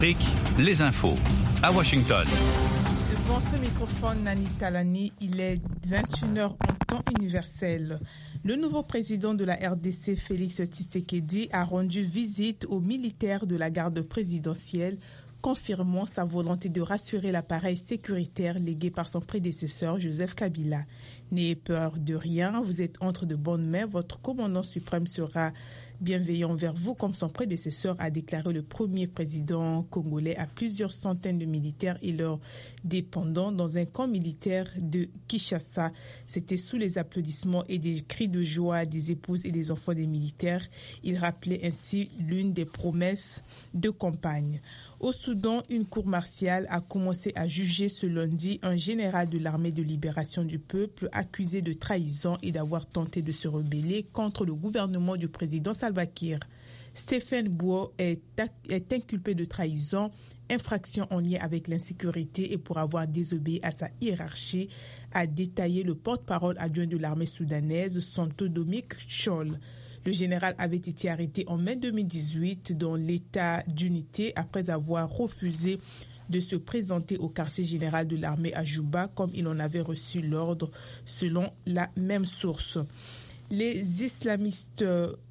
Les infos à Washington. Devant ce microphone, Nani Talani, il est 21h en temps universel. Le nouveau président de la RDC, Félix Tshisekedi, a rendu visite aux militaires de la garde présidentielle, confirmant sa volonté de rassurer l'appareil sécuritaire légué par son prédécesseur, Joseph Kabila. N'ayez peur de rien, vous êtes entre de bonnes mains, votre commandant suprême sera bienveillant envers vous, comme son prédécesseur, a déclaré le premier président congolais à plusieurs centaines de militaires et leurs dépendants dans un camp militaire de Kinshasa. C'était sous les applaudissements et des cris de joie des épouses et des enfants des militaires. Il rappelait ainsi l'une des promesses de campagne. Au Soudan, une cour martiale a commencé à juger ce lundi un général de l'armée de libération du peuple accusé de trahison et d'avoir tenté de se rebeller contre le gouvernement du président Salva Kiir. Stephen Buo est inculpé de trahison, infraction en lien avec l'insécurité et pour avoir désobéi à sa hiérarchie, a détaillé le porte-parole adjoint de l'armée soudanaise, Santo Dominique Chol. Le général avait été arrêté en mai 2018 dans l'état d'unité après avoir refusé de se présenter au quartier général de l'armée à Juba comme il en avait reçu l'ordre selon la même source. Les islamistes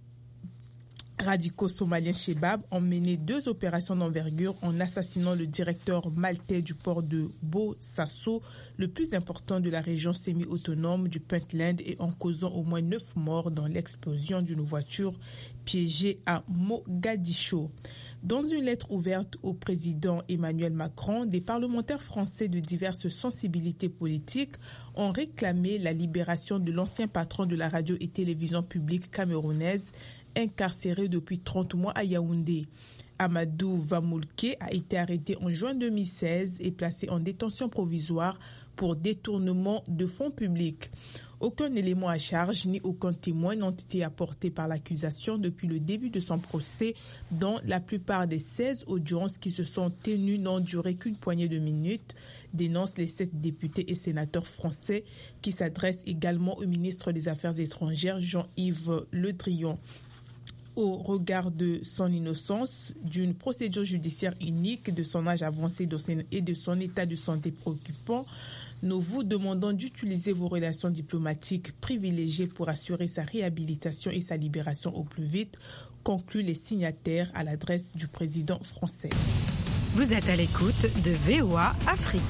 radicaux somaliens Shebab ont mené 2 opérations d'envergure en assassinant le directeur maltais du port de Bosaso, le plus important de la région semi-autonome du Puntland, et en causant au moins 9 morts dans l'explosion d'une voiture piégée à Mogadiscio. Dans une lettre ouverte au président Emmanuel Macron, des parlementaires français de diverses sensibilités politiques ont réclamé la libération de l'ancien patron de la radio et télévision publique camerounaise, incarcéré depuis 30 mois à Yaoundé. Amadou Vamoulke a été arrêté en juin 2016 et placé en détention provisoire pour détournement de fonds publics. Aucun élément à charge ni aucun témoin n'ont été apportés par l'accusation depuis le début de son procès, dont la plupart des 16 audiences qui se sont tenues n'ont duré qu'une poignée de minutes, dénoncent les 7 députés et sénateurs français qui s'adressent également au ministre des Affaires étrangères Jean-Yves Le Drian. Au regard de son innocence, d'une procédure judiciaire unique, de son âge avancé et de son état de santé préoccupant, nous vous demandons d'utiliser vos relations diplomatiques privilégiées pour assurer sa réhabilitation et sa libération au plus vite, concluent les signataires à l'adresse du président français. Vous êtes à l'écoute de VOA Afrique.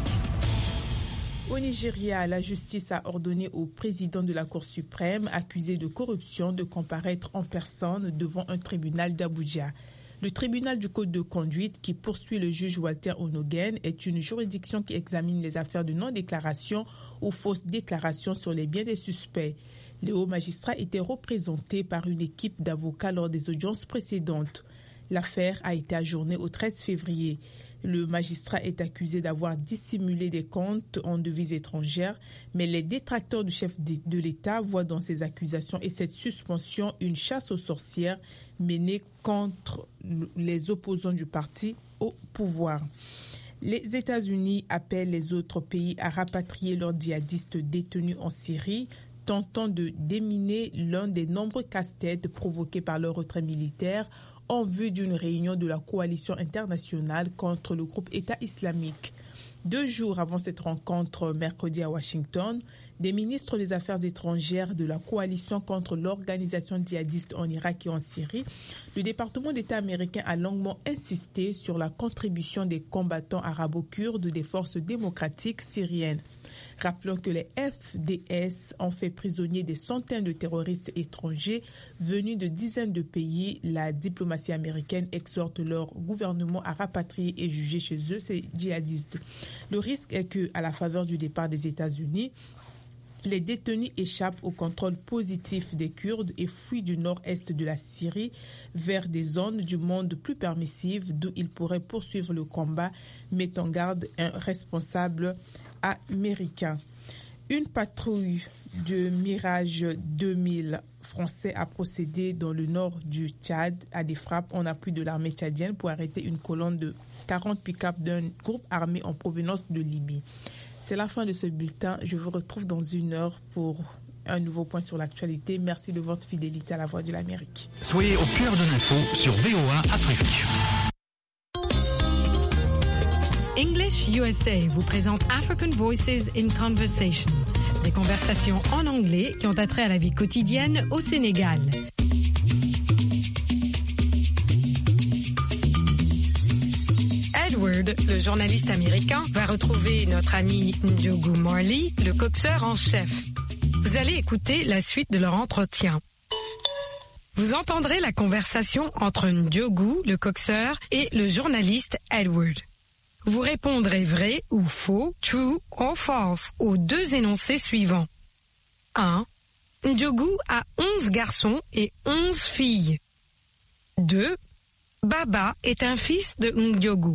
Au Nigeria, la justice a ordonné au président de la Cour suprême, accusé de corruption, de comparaître en personne devant un tribunal d'Abuja. Le tribunal du code de conduite, qui poursuit le juge Walter Onogen, est une juridiction qui examine les affaires de non-déclaration ou fausse déclaration sur les biens des suspects. Le haut magistrat était représenté par une équipe d'avocats lors des audiences précédentes. L'affaire a été ajournée au 13 février. Le magistrat est accusé d'avoir dissimulé des comptes en devises étrangères, mais les détracteurs du chef de l'État voient dans ces accusations et cette suspension une chasse aux sorcières menée contre les opposants du parti au pouvoir. Les États-Unis appellent les autres pays à rapatrier leurs djihadistes détenus en Syrie, tentant de déminer l'un des nombreux casse-têtes provoqués par leur retrait militaire en vue d'une réunion de la coalition internationale contre le groupe État islamique. 2 jours avant cette rencontre, mercredi à Washington, des ministres des Affaires étrangères de la coalition contre l'organisation djihadiste en Irak et en Syrie, le département d'État américain a longuement insisté sur la contribution des combattants arabo-kurdes des forces démocratiques syriennes. Rappelons que les FDS ont fait prisonniers des centaines de terroristes étrangers venus de dizaines de pays. La diplomatie américaine exhorte leur gouvernement à rapatrier et juger chez eux ces djihadistes. Le risque est que, à la faveur du départ des États-Unis, les détenus échappent au contrôle positif des Kurdes et fuient du nord-est de la Syrie vers des zones du monde plus permissives d'où ils pourraient poursuivre le combat, met en garde un responsable américain. Une patrouille de Mirage 2000 français a procédé dans le nord du Tchad à des frappes en appui de l'armée tchadienne pour arrêter une colonne de 40 pick-up d'un groupe armé en provenance de Libye. C'est la fin de ce bulletin. Je vous retrouve dans 1 heure pour un nouveau point sur l'actualité. Merci de votre fidélité à la Voix de l'Amérique. Soyez au cœur de l'info sur VOA Afrique. English USA vous présente African Voices in Conversation. Des conversations en anglais qui ont attrait à la vie quotidienne au Sénégal. Edward, le journaliste américain, va retrouver notre ami Ndiogu Marley, le coxeur en chef. Vous allez écouter la suite de leur entretien. Vous entendrez la conversation entre Ndiogu, le coxeur, et le journaliste Edward. Vous répondrez vrai ou faux, true or false, aux deux énoncés suivants. 1. Ndiogu a 11 garçons et 11 filles. 2. Baba est un fils de Ndiogu.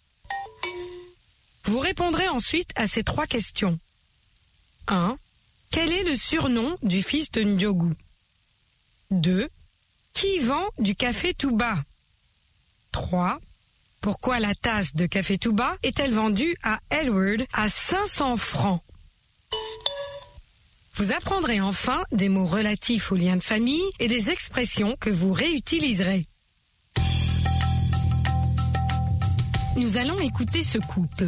Vous répondrez ensuite à ces 3 questions. 1. Quel est le surnom du fils de Ndiogu? 2. Qui vend du café tout bas? 3. Pourquoi la tasse de café tout bas est-elle vendue à Edward à 500 francs? Vous apprendrez enfin des mots relatifs aux liens de famille et des expressions que vous réutiliserez. Nous allons écouter ce couple.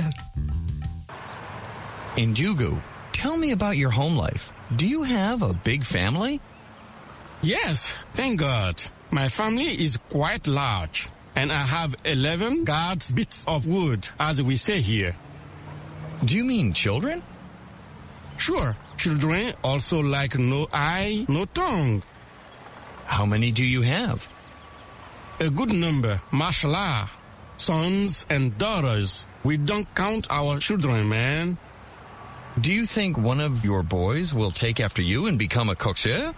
Ndiogu, tell me about your home life. Do you have a big family? Yes, thank God. My family is quite large, and I have 11 guards bits of wood, as we say here. Do you mean children? Sure, children also like no eye, no tongue. How many do you have? A good number, mashallah. Sons and daughters. We don't count our children, man. Do you think one of your boys will take after you and become a coxeur?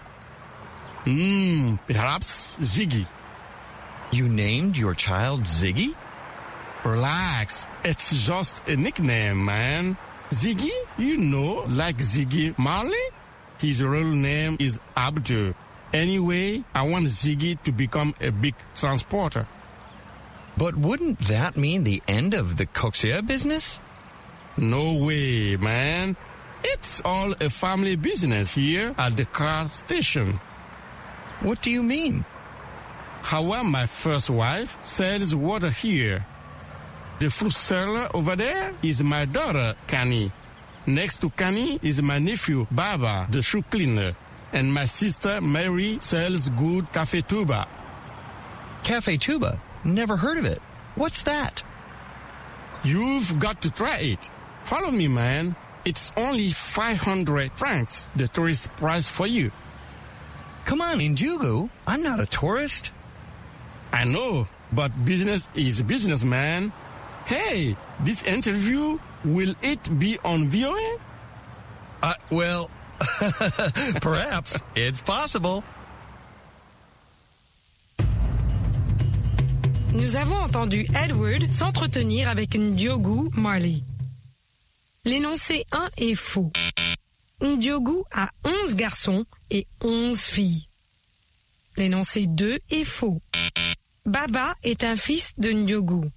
Perhaps Ziggy. You named your child Ziggy? Relax. It's just a nickname, man. Ziggy, you know, like Ziggy Marley? His real name is Abdul. Anyway, I want Ziggy to become a big transporter. But wouldn't that mean the end of the coxeur business? No way, man. It's all a family business here at the car station. What do you mean? Hawa, my first wife, sells water here. The fruit seller over there is my daughter, Kani. Next to Kani is my nephew, Baba, the shoe cleaner. And my sister, Mary, sells good cafe tuba. Cafe tuba? Never heard of it. What's that? You've got to try it. Follow me, man. It's only 500 francs, the tourist price for you. Come on, Ndiogu. I'm not a tourist. I know, but business is business, man. Hey, this interview, will it be on VOA? Well, perhaps. It's possible. Nous avons entendu Edward s'entretenir avec Ndiogu Marley. L'énoncé 1 est faux. Ndiogu a 11 garçons et 11 filles. L'énoncé 2 est faux. Baba est un fils de Ndiogu.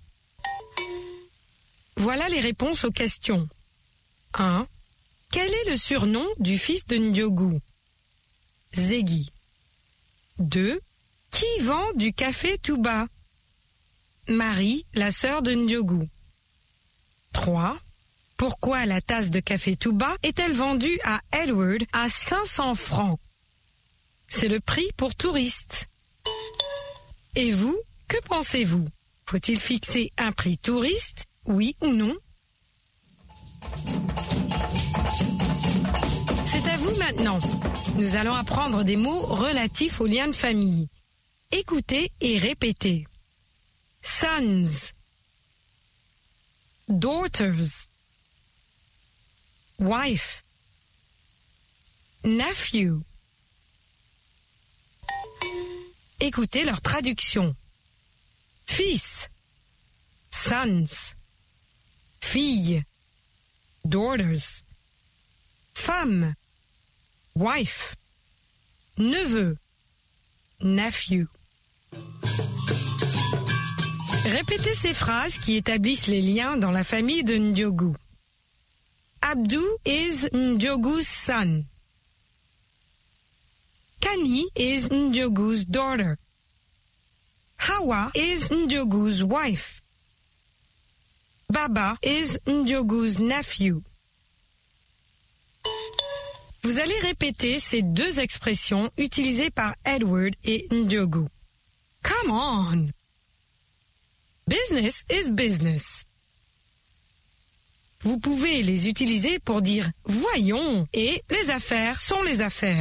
Voilà les réponses aux questions. 1. Quel est le surnom du fils de Ndiogu? Ziggy. 2. Qui vend du café tout bas? Marie, la sœur de Ndiogu. 3. Pourquoi la tasse de café tout bas est-elle vendue à Edward à 500 francs? C'est le prix pour touristes. Et vous, que pensez-vous? Faut-il fixer un prix touriste, oui ou non? C'est à vous maintenant. Nous allons apprendre des mots relatifs aux liens de famille. Écoutez et répétez. Sons, daughters, wife, nephew. Écoutez leur traduction. Fils, sons, fille, daughters, femme, wife, neveu, nephew. Répétez ces phrases qui établissent les liens dans la famille de Ndiogu. Abdou is Ndiogu's son. Kani is Ndiogu's daughter. Hawa is Ndiogu's wife. Baba is Ndiogu's nephew. Vous allez répéter ces deux expressions utilisées par Edward et Ndiogu. Come on! Business is business. Vous pouvez les utiliser pour dire « voyons » et « les affaires sont les affaires ».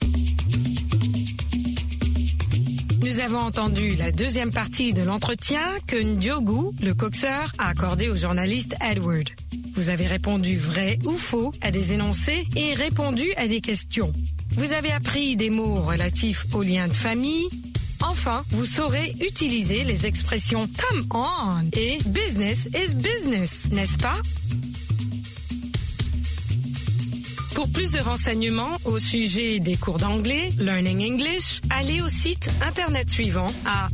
Nous avons entendu la deuxième partie de l'entretien que Ndiogu, le coxeur, a accordé au journaliste Edward. Vous avez répondu vrai ou faux à des énoncés et répondu à des questions. Vous avez appris des mots relatifs aux liens de famille. Enfin, vous saurez utiliser les expressions « come on » et « business is business », n'est-ce pas? Pour plus de renseignements au sujet des cours d'anglais, Learning English, allez au site internet suivant à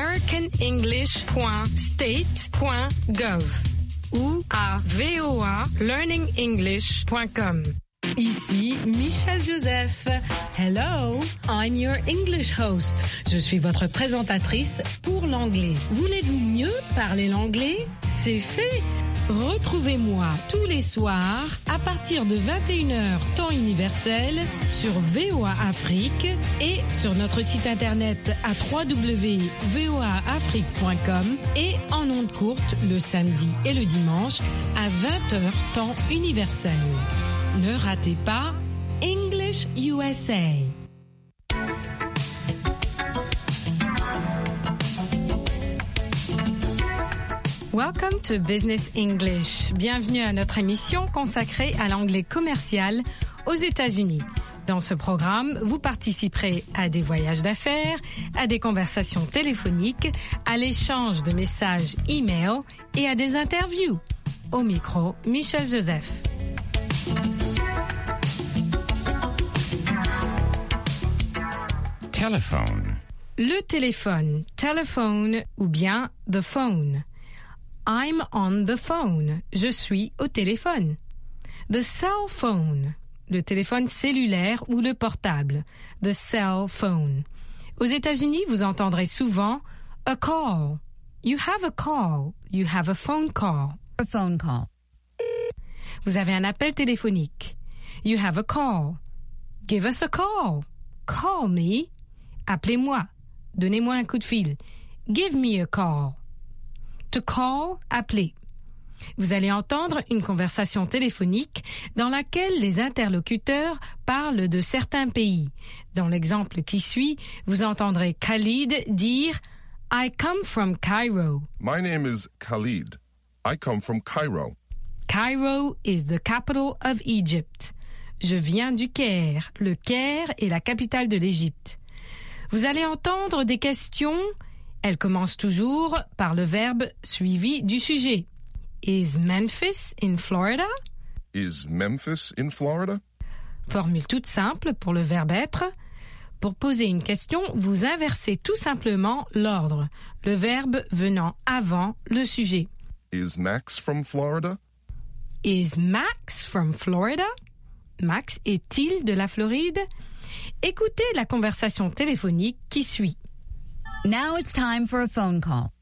americanenglish.state.gov ou à voalearningenglish.com. Ici Michel Joseph. Hello, I'm your English host. Je suis votre présentatrice pour l'anglais. Voulez-vous mieux parler l'anglais? C'est fait. Retrouvez-moi tous les soirs à partir de 21h temps universel sur VOA Afrique et sur notre site internet à www.voaafrique.com et en ondes courtes le samedi et le dimanche à 20h temps universel. Ne ratez pas English USA. Welcome to Business English. Bienvenue à notre émission consacrée à l'anglais commercial aux États-Unis. Dans ce programme, vous participerez à des voyages d'affaires, à des conversations téléphoniques, à l'échange de messages e-mail et à des interviews. Au micro, Michel Joseph. Telephone. Le téléphone, telephone ou bien the phone. I'm on the phone. Je suis au téléphone. The cell phone. Le téléphone cellulaire ou le portable. The cell phone. Aux États-Unis, vous entendrez souvent a call. You have a call. You have a phone call. A phone call. Vous avez un appel téléphonique. You have a call. Give us a call. Call me. Appelez-moi. Donnez-moi un coup de fil. Give me a call. To call, appeler. Vous allez entendre une conversation téléphonique dans laquelle les interlocuteurs parlent de certains pays. Dans l'exemple qui suit, vous entendrez Khalid dire « I come from Cairo ». My name is Khalid. I come from Cairo. Cairo is the capital of Egypt. Je viens du Caire. Le Caire est la capitale de l'Égypte. Vous allez entendre des questions. Elles commencent toujours par le verbe suivi du sujet. Is Memphis in Florida? Is Memphis in Florida? Formule toute simple pour le verbe être. Pour poser une question, vous inversez tout simplement l'ordre, le verbe venant avant le sujet. Is Max from Florida? Is Max from Florida? Max est-il de la Floride? Écoutez la conversation téléphonique qui suit. Now it's time for a phone call.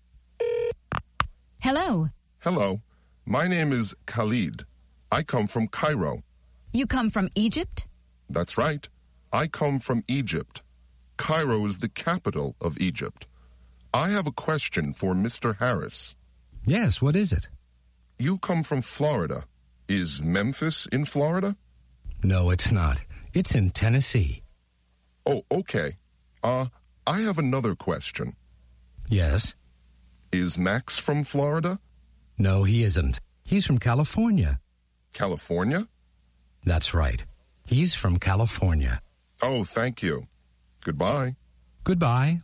Hello. Hello. My name is Khalid. I come from Cairo. You come from Egypt? That's right. I come from Egypt. Cairo is the capital of Egypt. I have a question for Mr. Harris. Yes, what is it? You come from Florida. Is Memphis in Florida? No, it's not. It's in Tennessee. Oh, okay. I have another question. Yes? Is Max from Florida? No, he isn't. He's from California. California? That's right. He's from California. Oh, thank you. Goodbye. Goodbye.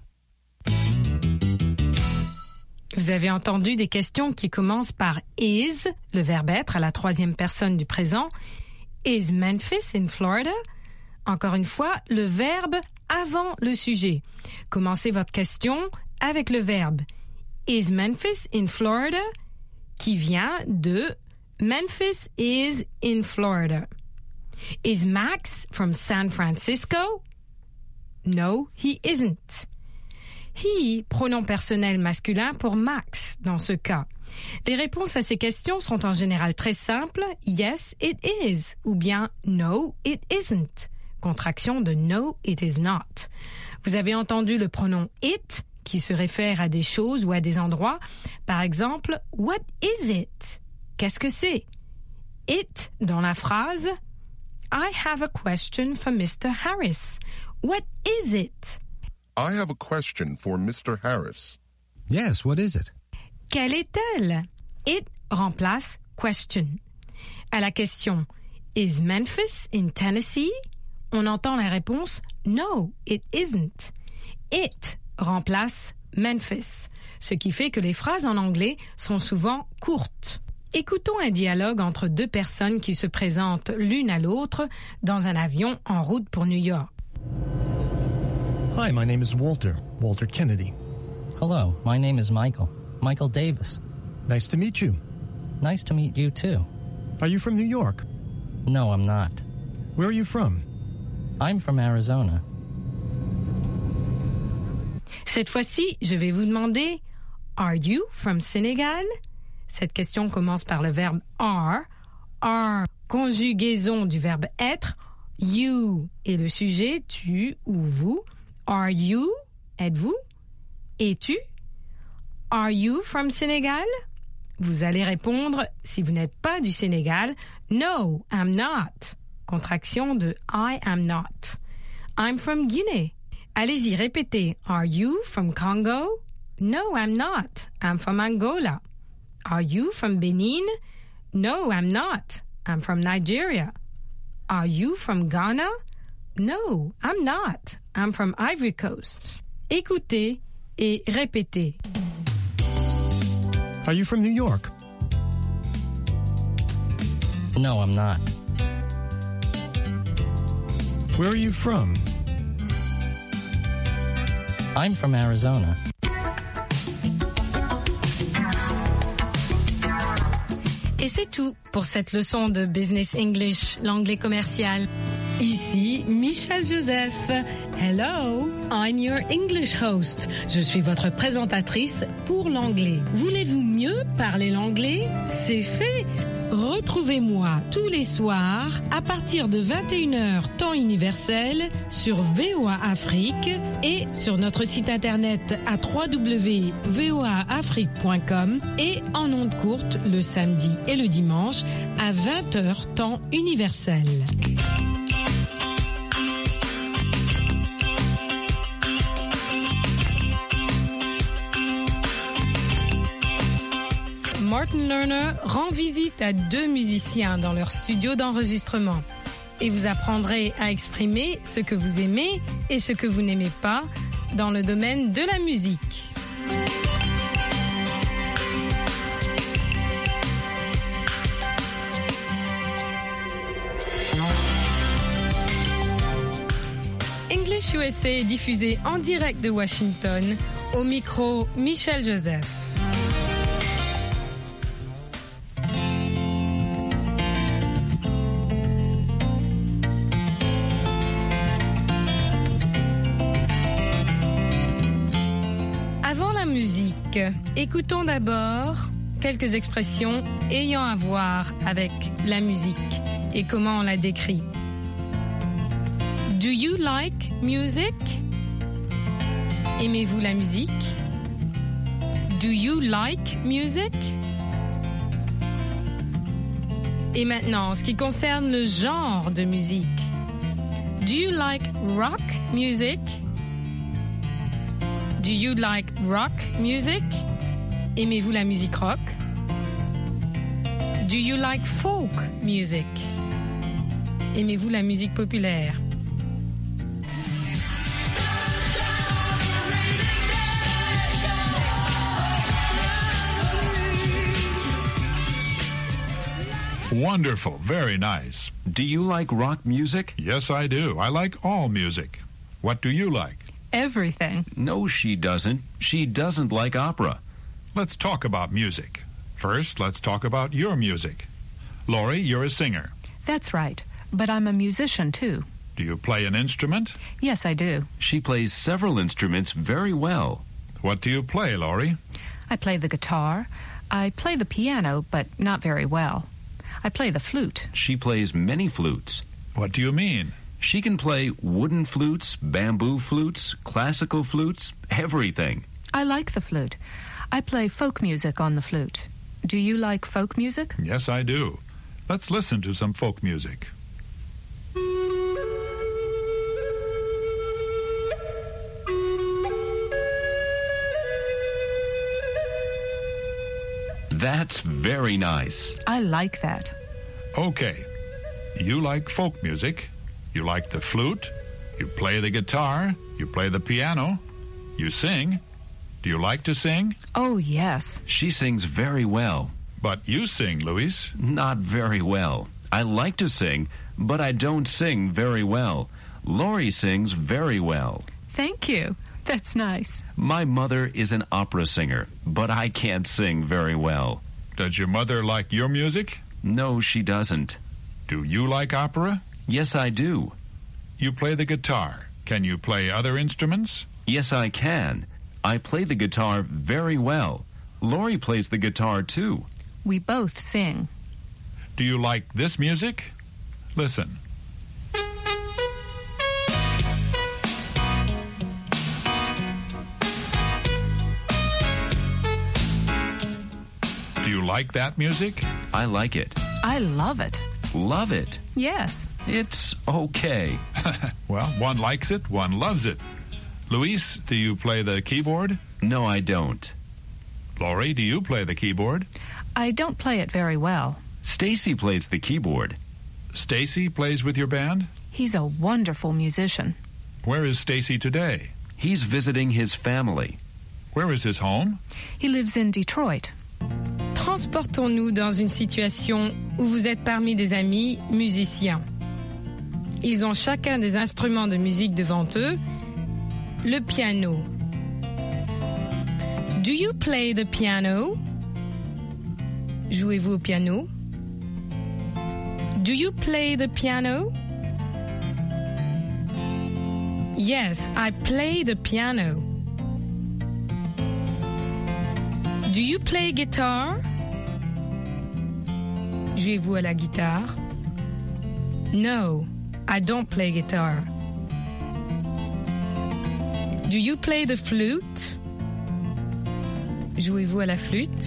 Vous avez entendu des questions qui commencent par is, le verbe être à la troisième personne du présent. Is Memphis in Florida? Encore une fois, le verbe avant le sujet. Commencez votre question avec le verbe Is Memphis in Florida? Qui vient de Memphis is in Florida. Is Max from San Francisco? No, he isn't. He, pronom personnel masculin pour Max dans ce cas. Les réponses à ces questions sont en général très simples, yes, it is, ou bien no, it isn't, contraction de no, it is not. Vous avez entendu le pronom it, qui se réfère à des choses ou à des endroits. Par exemple, what is it? Qu'est-ce que c'est? It, dans la phrase, I have a question for Mr. Harris. What is it? I have a question for Mr. Harris. Yes, what is it? Quelle est-elle? It remplace question. À la question Is Memphis in Tennessee? On entend la réponse No, it isn't. It remplace Memphis, ce qui fait que les phrases en anglais sont souvent courtes. Écoutons un dialogue entre deux personnes qui se présentent l'une à l'autre dans un avion en route pour New York. Hi, my name is Walter Kennedy. Hello, my name is Michael Davis. Nice to meet you. Nice to meet you too. Are you from New York? No, I'm not. Where are you from? I'm from Arizona. Cette fois-ci, je vais vous demander Are you from Senegal? Cette question commence par le verbe are, conjugaison du verbe être, you est le sujet, tu ou vous. Are you, êtes-vous? Es-tu? Are you from Senegal? Vous allez répondre, si vous n'êtes pas du Sénégal, No, I'm not. Contraction de I am not. I'm from Guinée. Allez-y, répétez. Are you from Congo? No, I'm not. I'm from Angola. Are you from Benin? No, I'm not. I'm from Nigeria. Are you from Ghana? No, I'm not. I'm from Ivory Coast. Écoutez et répétez. Are you from New York? No, I'm not. Where are you from? I'm from Arizona. Et c'est tout pour cette leçon de Business English, l'anglais commercial. Ici, Michel Joseph. Hello, I'm your English host. Je suis votre présentatrice pour l'anglais. Voulez-vous mieux parler l'anglais? C'est fait! Retrouvez-moi tous les soirs à partir de 21h temps universel sur VOA Afrique et sur notre site internet à www.voaafrique.com et en ondes courtes le samedi et le dimanche à 20h temps universel. Martin Lerner rend visite à deux musiciens dans leur studio d'enregistrement et vous apprendrez à exprimer ce que vous aimez et ce que vous n'aimez pas dans le domaine de la musique. English USA est diffusé en direct de Washington, au micro Michel Joseph. Écoutons d'abord quelques expressions ayant à voir avec la musique et comment on la décrit. Do you like music? Aimez-vous la musique? Do you like music? Et maintenant, en ce qui concerne le genre de musique. Do you like rock music? Do you like rock music? Aimez-vous la musique rock? Do you like folk music? Aimez-vous la musique populaire? Wonderful, very nice. Do you like rock music? Yes, I do. I like all music. What do you like? Everything. No, she doesn't. She doesn't like opera. Let's talk about music. First, let's talk about your music. Laurie, you're a singer. That's right. But I'm a musician, too. Do you play an instrument? Yes, I do. She plays several instruments very well. What do you play, Laurie? I play the guitar, I play the piano, but not very well. I play the flute. She plays many flutes. What do you mean? She can play wooden flutes, bamboo flutes, classical flutes, everything. I like the flute. I play folk music on the flute. Do you like folk music? Yes, I do. Let's listen to some folk music. That's very nice. I like that. Okay. You like folk music. You like the flute. You play the guitar. You play the piano. You sing. Do you like to sing? Oh, yes. She sings very well. But you sing, Luis. Not very well. I like to sing, but I don't sing very well. Laurie sings very well. Thank you. That's nice. My mother is an opera singer, but I can't sing very well. Does your mother like your music? No, she doesn't. Do you like opera? Yes, I do. You play the guitar. Can you play other instruments? Yes, I can. I play the guitar very well. Laurie plays the guitar too. We both sing. Do you like this music? Listen. Do you like that music? I like it. I love it. Love it? Yes. It's okay. Well, one likes it, one loves it. Luis, do you play the keyboard? No, I don't. Laurie, do you play the keyboard? I don't play it very well. Stacy plays the keyboard. Stacy plays with your band? He's a wonderful musician. Where is Stacy today? He's visiting his family. Where is his home? He lives in Detroit. Transportons-nous dans une situation où vous êtes parmi des amis musiciens. Ils ont chacun des instruments de musique devant eux. Le piano. Do you play the piano? Jouez-vous au piano? Do you play the piano? Yes, I play the piano. Do you play guitar? Jouez-vous à la guitare? No, I don't play guitar. Do you play the flute? Jouez-vous à la flûte?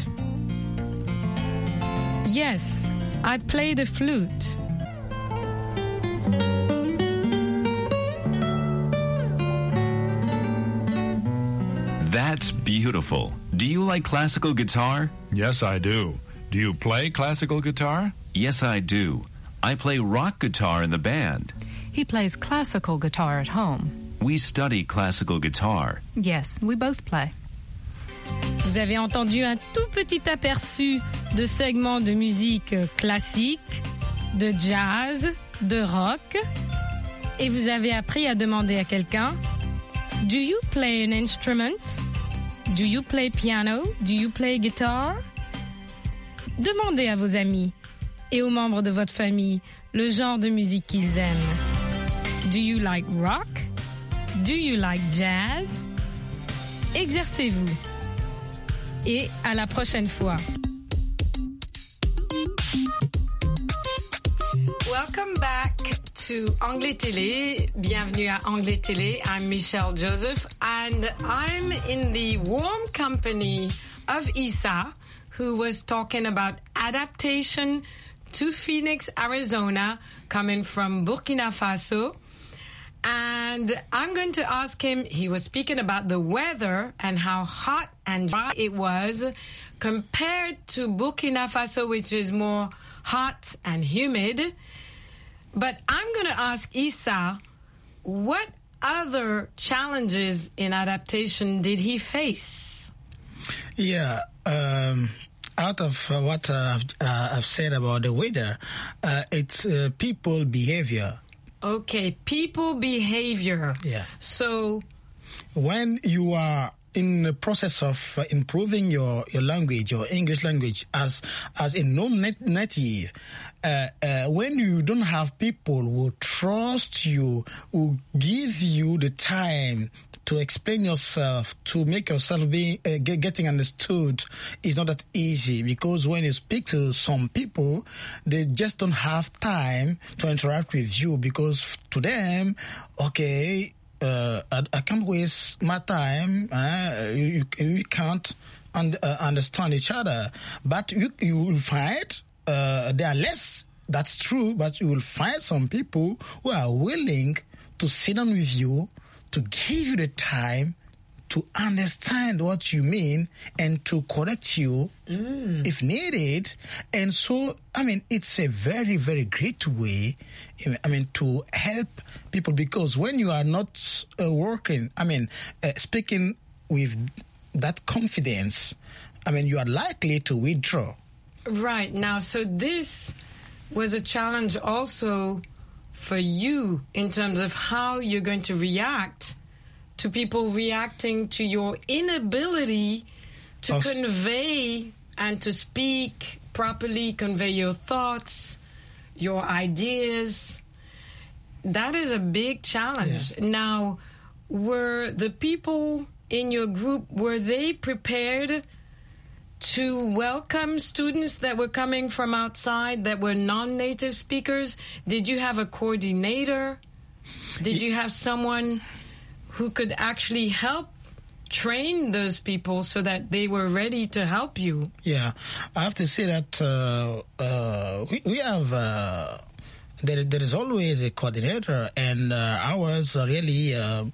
Yes, I play the flute. That's beautiful. Do you like classical guitar? Yes, I do. Do you play classical guitar? Yes, I do. I play rock guitar in the band. He plays classical guitar at home. We study classical guitar. Yes, we both play. Vous avez entendu un tout petit aperçu de segments de musique classique, de jazz, de rock, et vous avez appris à demander à quelqu'un: Do you play an instrument? Do you play piano? Do you play guitar? Demandez à vos amis et aux membres de votre famille le genre de musique qu'ils aiment. Do you like rock? Do you like jazz? Exercez-vous. Et à la prochaine fois. Welcome back to Anglais Télé. Bienvenue à Anglais Télé. I'm Michelle Joseph and I'm in the warm company of Isa, who was talking about adaptation to Phoenix, Arizona, coming from Burkina Faso. And I'm going to ask him, he was speaking about the weather and how hot and dry it was compared to Burkina Faso, which is more hot and humid. But I'm going to ask Isa, what other challenges in adaptation did he face? Yeah, out of what I've said about the weather, it's people behavior. Okay, people behavior. Yeah. So, when you are in the process of improving your language, your English language, as a non-native, when you don't have people who trust you, who give you the time to explain yourself, to make yourself getting understood is not that easy, because when you speak to some people, they just don't have time to interact with you, because to them, okay, I can't waste my time. You can't understand each other, but you will find there are less. That's true, but you will find some people who are willing to sit down with you, to give you the time to understand what you mean and to correct you if needed. And so, I mean, it's a very, very great way, I mean, to help people, because when you are not speaking with that confidence, I mean, you are likely to withdraw. Right. Now, so this was a challenge also for you in terms of how you're going to react to people reacting to your inability to convey and to speak properly, convey your thoughts, your ideas. That is a big challenge. Yeah. Now, were the people in your group, were they prepared to welcome students that were coming from outside that were non-native speakers? Did you have a coordinator? Did you have someone who could actually help train those people so that they were ready to help you? Yeah, I have to say that we have... There is always a coordinator, and ours really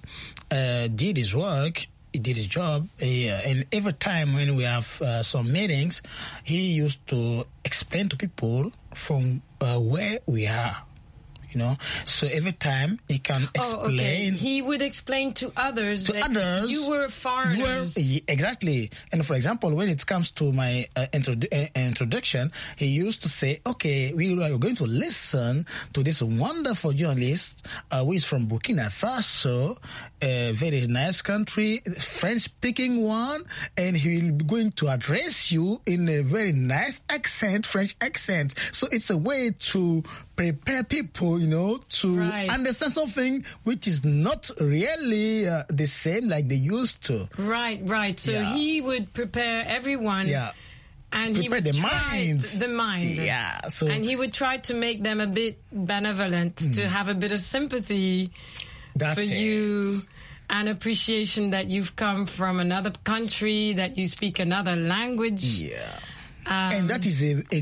did his work. He did his job, and every time when we have some meetings, he used to explain to people from where we are. You know, so every time he can explain. Oh, okay. He would explain to others that you were foreigners. Exactly. And for example, when it comes to my introduction, he used to say, okay, we are going to listen to this wonderful journalist who is from Burkina Faso, a very nice country, French-speaking one, and he will be going to address you in a very nice accent, French accent. So it's a way to prepare people, you know, to understand something which is not really the same like they used to. Right. So he would prepare everyone. Yeah. And prepare he would the mind. Yeah. So, and he would try to make them a bit benevolent, to have a bit of sympathy for you and appreciation that you've come from another country, that you speak another language. Yeah. And that is a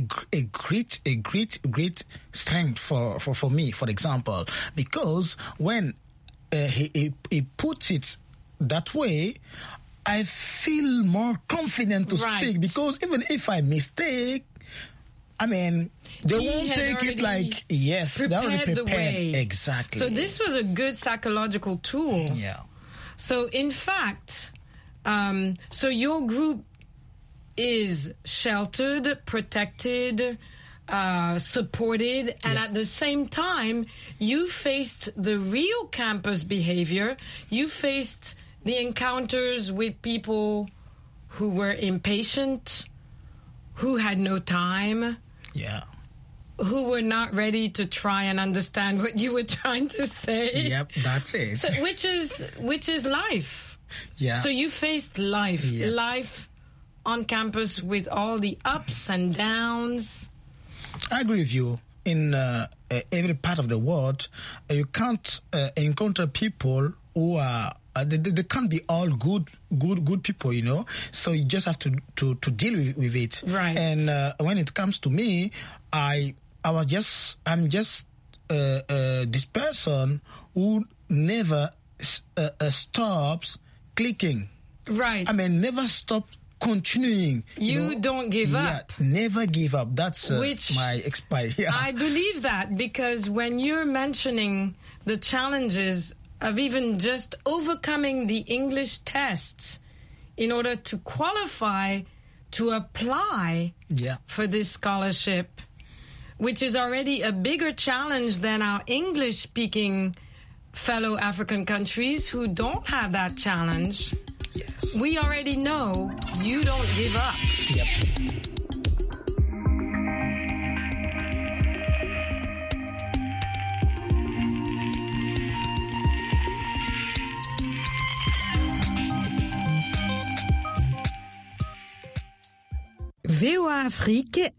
great strength for me, for example, because when he puts it that way, I feel more confident to speak, because even if I mistake, I mean, they won't take it like, yes, they already prepared. The way. Exactly. So this was a good psychological tool. Yeah. So in fact, so your group is sheltered, protected, supported, and at the same time, you faced the real campus behavior. You faced the encounters with people who were impatient, who had no time, who were not ready to try and understand what you were trying to say. Yep, that's it. So, which is life. Yeah. So you faced life. Yep. Life on campus with all the ups and downs. I agree with you. In every part of the world, you can't encounter people who are they can't be all good people, you know. So you just have to deal with it. Right. And when it comes to me, I'm just this person who never stops clicking. Right. I mean, never stops continuing. You don't give up. Never give up. That's my experience. Yeah. I believe that, because when you're mentioning the challenges of even just overcoming the English tests in order to qualify to apply for this scholarship, which is already a bigger challenge than our English-speaking fellow African countries who don't have that challenge. Yes. We already know you don't give up. Yep. VOA Afrique